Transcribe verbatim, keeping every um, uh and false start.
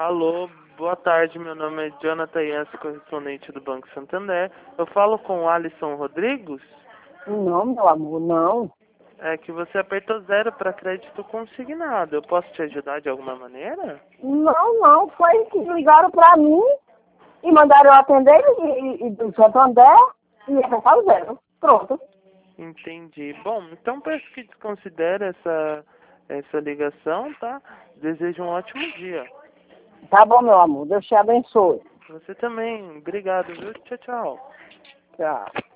Alô, boa tarde, meu nome é Jonathan Yance, correspondente do Banco Santander. Eu falo com o Alisson Rodrigues? Não, meu amor, não. É que você apertou zero para crédito consignado. Eu posso te ajudar de alguma maneira? Não, não. Foi que ligaram pra mim e mandaram eu atender e, e, e do Santander e ia apertar o zero. Pronto. Entendi. Bom, então peço que desconsidere essa, essa ligação, tá? Desejo um ótimo dia. Tá bom, meu amor. Deus te abençoe. Você também. Obrigado, viu? Tchau, tchau. Tchau.